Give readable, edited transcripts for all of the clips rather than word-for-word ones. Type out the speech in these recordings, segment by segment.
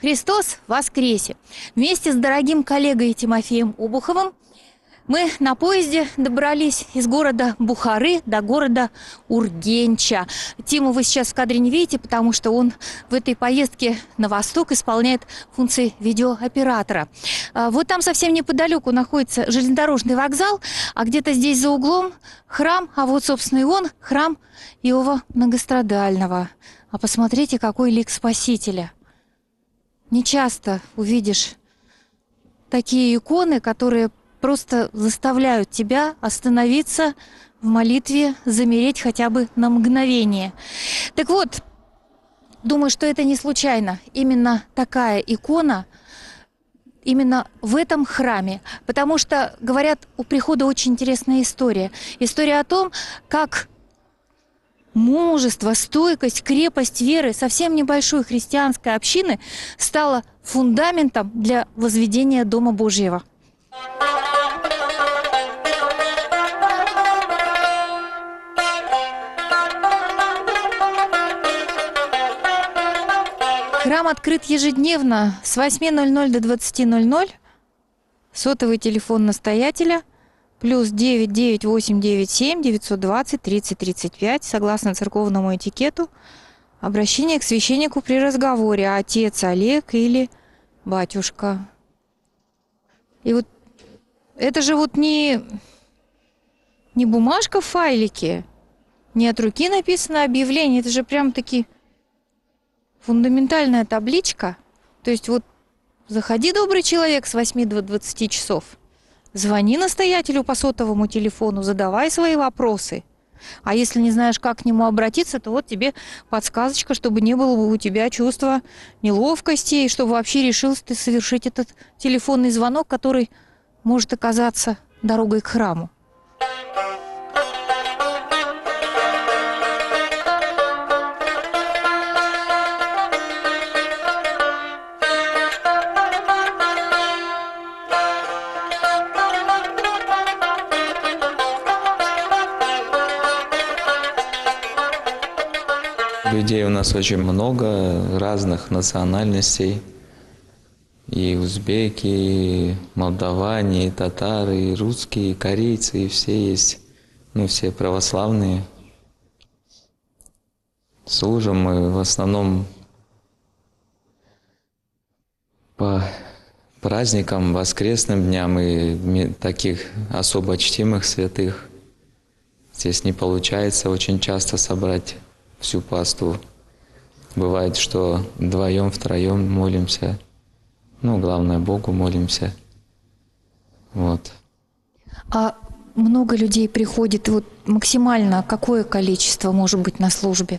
Христос воскресе! Вместе с дорогим коллегой Тимофеем Обуховым мы на поезде добрались из города Бухары до города Ургенча. Тиму вы сейчас в кадре не видите, потому что он в этой поездке на восток исполняет функции видеооператора. Вот там совсем неподалеку находится железнодорожный вокзал, а где-то здесь за углом храм, а вот, собственно, и он, храм Иова Многострадального. А посмотрите, какой лик Спасителя. Не часто увидишь такие иконы, которые просто заставляют тебя остановиться в молитве, замереть хотя бы на мгновение. Так вот, думаю, что это не случайно. Именно такая икона именно в этом храме. Потому что, говорят, у прихода очень интересная история. История о том, как мужество, стойкость, крепость веры совсем небольшой христианской общины стала фундаментом для возведения Дома Божьего. Храм открыт ежедневно с 8:00 до 20:00. Сотовый телефон настоятеля плюс 99897 920 30 35. Согласно церковному этикету, обращение к священнику при разговоре отец Олег или батюшка. И вот это же вот не бумажка в файлике, не от руки написано объявление, это же прям таки фундаментальная табличка. То есть вот заходи, добрый человек, с 8 до 20 часов. Звони настоятелю по сотовому телефону, задавай свои вопросы. А если не знаешь, как к нему обратиться, то вот тебе подсказочка, чтобы не было у тебя чувства неловкости, и чтобы вообще решился ты совершить этот телефонный звонок, который может оказаться дорогой к храму. Людей у нас очень много, разных национальностей. И узбеки, и молдаване, и татары, и русские, и корейцы, и все есть. Ну, все православные. Служим мы в основном по праздникам, воскресным дням и таких особо чтимых святых. Здесь не получается очень часто собрать всю паству. Бывает, что вдвоем, втроем молимся. Ну, главное, Богу молимся. Вот. А много людей приходит, вот максимально какое количество может быть на службе?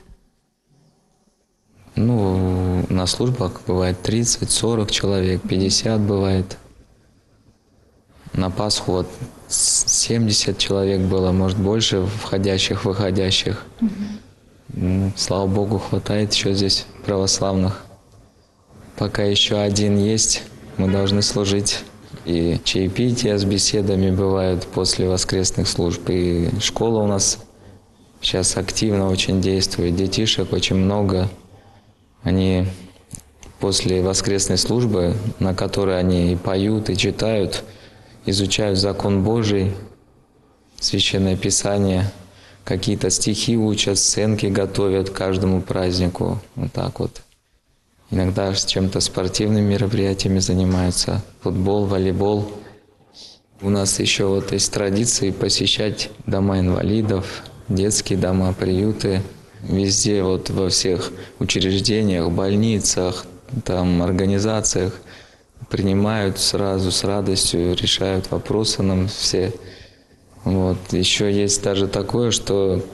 Ну, на службах бывает 30-40 человек, 50 бывает. На Пасху вот 70 человек было, может, больше входящих, выходящих. Слава Богу, хватает еще здесь православных. Пока еще один есть, мы должны служить. И чаепития с беседами бывают после воскресных служб. И школа у нас сейчас активно очень действует. Детишек очень много. Они после воскресной службы, на которой они и поют, и читают, изучают закон Божий, Священное Писание, какие-то стихи учат, сценки готовят к каждому празднику. Вот так вот. Иногда с чем-то спортивными мероприятиями занимаются. Футбол, волейбол. У нас еще вот есть традиции посещать дома инвалидов, детские дома, приюты. Везде, вот во всех учреждениях, больницах, там, организациях принимают сразу с радостью, решают вопросы нам все. Вот. Еще есть даже такое, что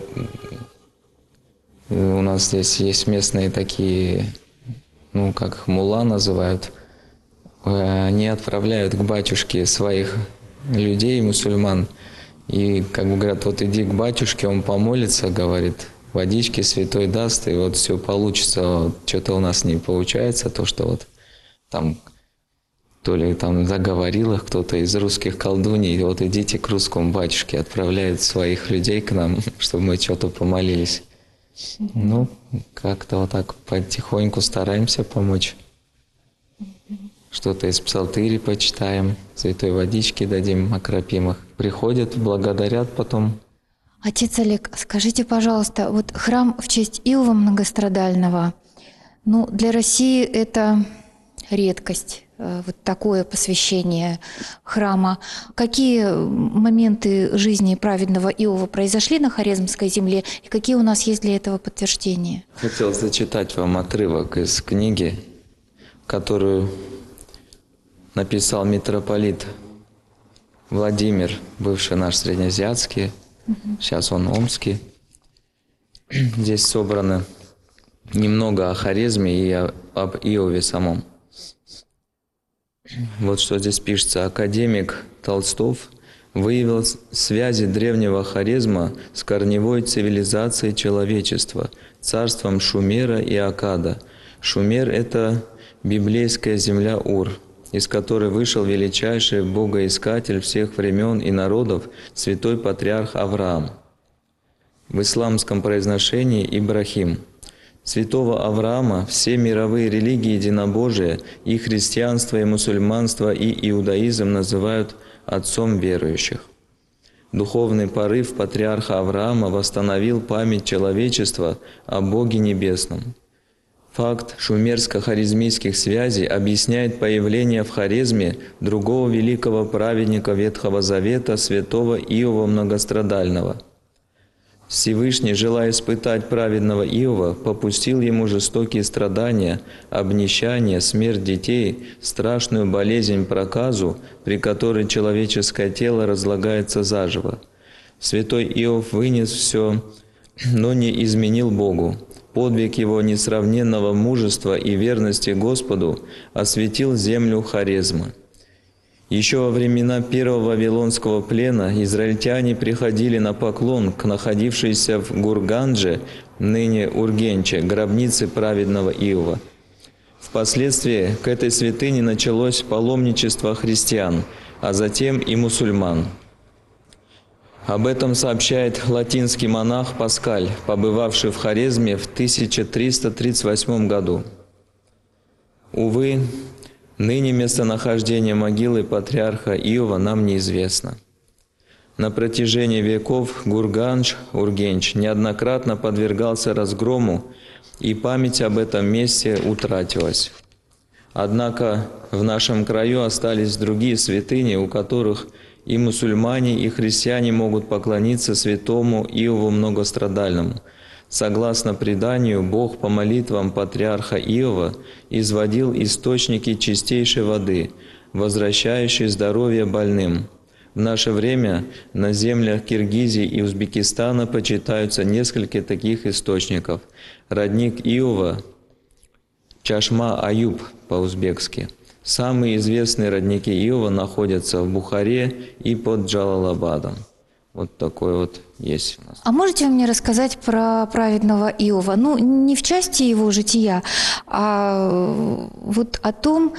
у нас здесь есть местные такие, ну, как их мулла называют, они отправляют к батюшке своих людей, мусульман, и, как бы говорят, вот иди к батюшке, он помолится, говорит, водички святой даст, и вот все получится. Вот, что-то у нас не получается, то, что вот там то ли там заговорил их кто-то из русских колдуней, вот идите к русскому батюшке, отправляют своих людей к нам, чтобы мы что-то помолились. Ну, как-то вот так потихоньку стараемся помочь. что-то из псалтыри почитаем, святой водички дадим, окропим их. Приходят, благодарят потом. Отец Олег, скажите, пожалуйста, вот храм в честь Иова Многострадального, ну, для России это редкость, вот такое посвящение храма. Какие моменты жизни праведного Иова произошли на Хорезмской земле, и какие у нас есть для этого подтверждения? Хотел зачитать вам отрывок из книги, которую написал митрополит Владимир, бывший наш среднеазиатский, сейчас он омский. Здесь собрано немного о Хорезме и об Иове самом. Вот что здесь пишется. Академик Толстов выявил связи древнего Хорезма с корневой цивилизацией человечества, царством Шумера и Аккада. Шумер – это библейская земля Ур, из которой вышел величайший богоискатель всех времен и народов, святой патриарх Авраам. В исламском произношении Ибрахим. Святого Авраама все мировые религии единобожия, и христианство, и мусульманство, и иудаизм называют отцом верующих. Духовный порыв патриарха Авраама восстановил память человечества о Боге Небесном. Факт шумерско-хорезмийских связей объясняет появление в Хорезме другого великого праведника Ветхого Завета, святого Иова Многострадального. Всевышний, желая испытать праведного Иова, попустил ему жестокие страдания, обнищание, смерть детей, страшную болезнь проказу, при которой человеческое тело разлагается заживо. Святой Иов вынес все, но не изменил Богу. Подвиг его несравненного мужества и верности Господу осветил землю Хорезма. Еще во времена первого вавилонского плена израильтяне приходили на поклон к находившейся в Гургандже, ныне Ургенче, гробнице праведного Иова. Впоследствии к этой святыне началось паломничество христиан, а затем и мусульман. Об этом сообщает латинский монах Паскаль, побывавший в Хорезме в 1338 году. Увы, ныне местонахождение могилы патриарха Иова нам неизвестно. На протяжении веков Гургандж, Ургенч неоднократно подвергался разгрому, и память об этом месте утратилась. Однако в нашем краю остались другие святыни, у которых и мусульмане, и христиане могут поклониться святому Иову Многострадальному. Согласно преданию, Бог по молитвам патриарха Иова изводил источники чистейшей воды, возвращающей здоровье больным. В наше время на землях Киргизии и Узбекистана почитаются несколько таких источников. Родник Иова – Чашма-Аюб по-узбекски. Самые известные родники Иова находятся в Бухаре и под Джалалабадом. Вот такой вот есть у нас. А можете вы мне рассказать про праведного Иова? Ну, не в части его жития, а вот о том,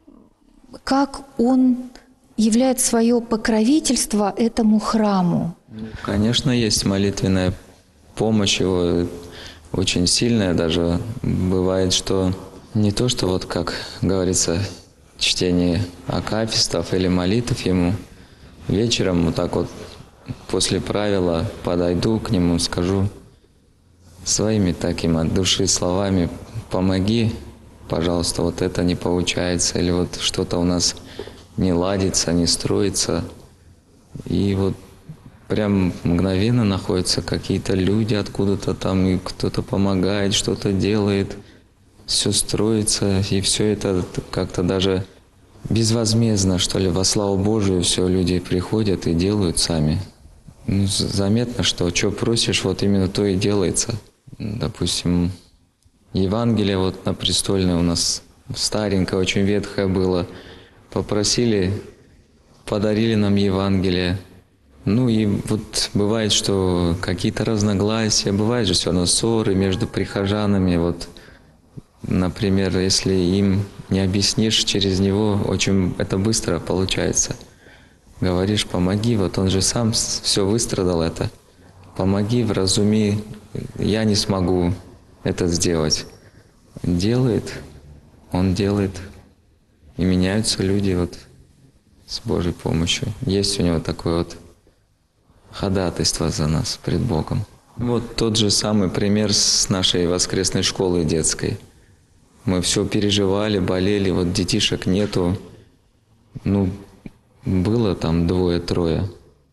как он являет свое покровительство этому храму. Конечно, есть молитвенная помощь его, очень сильная даже. Бывает, что не то, что вот, как говорится, чтение акафистов или молитв ему, вечером вот так вот после правила подойду к нему, скажу своими такими от души словами: помоги, пожалуйста, вот это не получается, или вот что-то у нас не ладится, не строится. И вот прям мгновенно находятся какие-то люди откуда-то там, и кто-то помогает, что-то делает, все строится, и все это как-то даже безвозмездно, что ли, во славу Божию все люди приходят и делают сами. Ну, заметно, что просишь, вот именно то и делается. Допустим, Евангелие вот на Престольной у нас старенькое, очень ветхое было. Попросили, подарили нам Евангелие. Ну и вот бывает, что какие-то разногласия, бывает же все равно ссоры между прихожанами. Вот, например, если им не объяснишь через него, очень это быстро получается. Говоришь: помоги, вот он же сам все выстрадал это. Помоги, вразуми, я не смогу это сделать. Он делает. и меняются люди вот с Божьей помощью. Есть у него такое вот ходатайство за нас пред Богом. Вот тот же самый пример с нашей воскресной школы детской. Мы все переживали, болели, вот детишек нету. Ну, было там 2-3.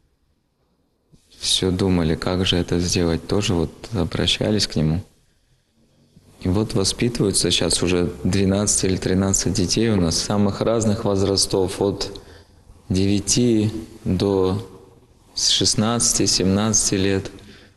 Все думали, как же это сделать. Тоже вот обращались к нему. И вот воспитываются сейчас уже 12 или 13 детей у нас самых разных возрастов, от 9 до 16-17 лет.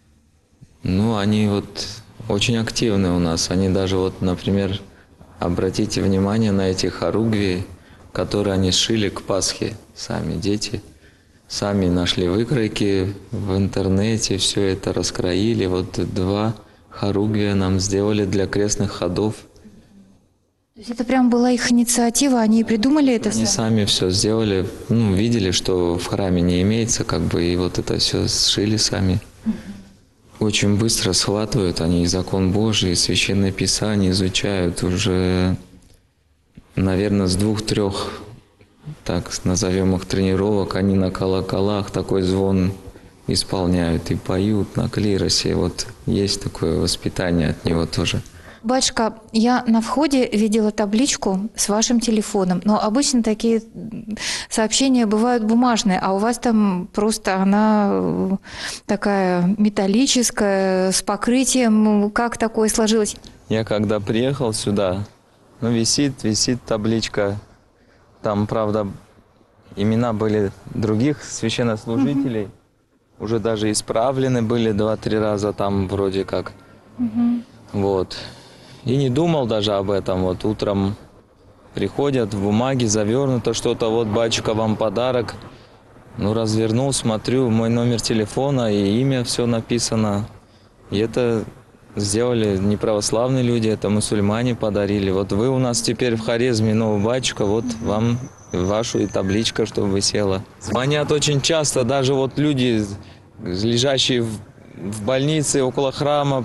Ну, они вот очень активны у нас. Они даже вот, например, обратите внимание на эти хоругви, которые они сшили к Пасхе. Сами дети сами нашли выкройки в интернете, все это раскроили. Вот 2 хоругвия нам сделали для крестных ходов. То есть это прям была их инициатива, они придумали это? Они сами все сделали, ну, видели, что в храме не имеется, как бы, и вот это все сшили сами. Очень быстро схватывают они и закон Божий, и Священное Писание изучают уже, наверное, с 2-3, так назовем их, тренировок, они на колоколах такой звон исполняют и поют на клиросе. Вот есть такое воспитание от него тоже. Батюшка, я на входе видела табличку с вашим телефоном, но обычно такие сообщения бывают бумажные, а у вас там просто она такая металлическая, с покрытием. Как такое сложилось? Я когда приехал сюда, ну, висит табличка. Там, правда, имена были других священнослужителей. Уже даже исправлены были 2-3 раза там вроде как. Вот. И не думал даже об этом. Вот утром приходят, в бумаге завернуто что-то, вот, батюшка, вам подарок. Ну, развернул, смотрю, мой номер телефона и имя все написано. И это сделали не православные люди, это мусульмане подарили. Вот вы у нас теперь в Хорезме, ну, батюшка, вот вам вашу и табличка, чтобы висела. Звонят очень часто, даже вот люди, лежащие в больнице, около храма,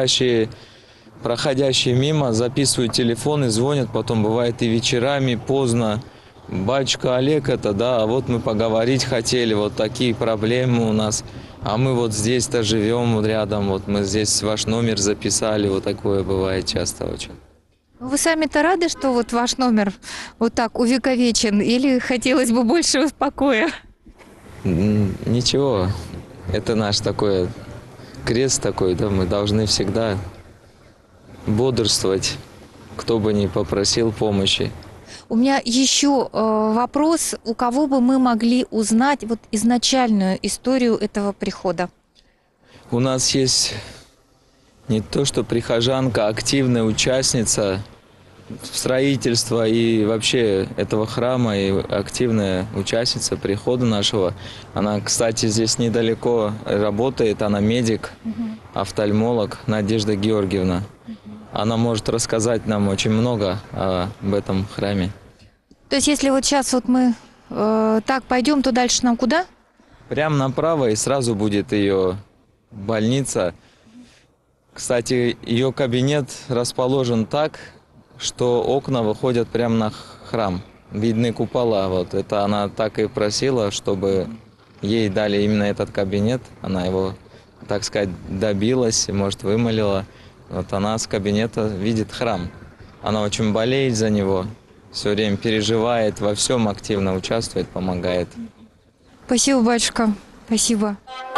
проходящие мимо, записывают телефон и звонят, потом бывает и вечерами, поздно. Батюшка Олег это, да, а вот мы поговорить хотели, вот такие проблемы у нас, а мы вот здесь-то живем вот рядом, вот мы здесь ваш номер записали, вот такое бывает часто очень. Вы сами-то рады, что вот ваш номер вот так увековечен, или хотелось бы больше покоя? Ничего, это наш такой крест такой, да, мы должны всегда бодрствовать, кто бы ни попросил помощи. У меня еще вопрос, у кого бы мы могли узнать вот изначальную историю этого прихода? У нас есть не то что прихожанка, а активная участница строительства и вообще этого храма, и активная участница прихода нашего. Она, кстати, здесь недалеко работает, она медик, офтальмолог Надежда Георгиевна. Она может рассказать нам очень много об этом храме. То есть, если вот сейчас вот мы так пойдем, то дальше нам куда? Прямо направо, и сразу будет ее больница. Кстати, ее кабинет расположен так, что окна выходят прямо на храм. Видны купола. Вот это она так и просила, чтобы ей дали именно этот кабинет. Она его, так сказать, добилась, может, вымолила. Вот она с кабинета видит храм. Она очень болеет за него, все время переживает, во всем активно участвует, помогает. Спасибо, батюшка. Спасибо.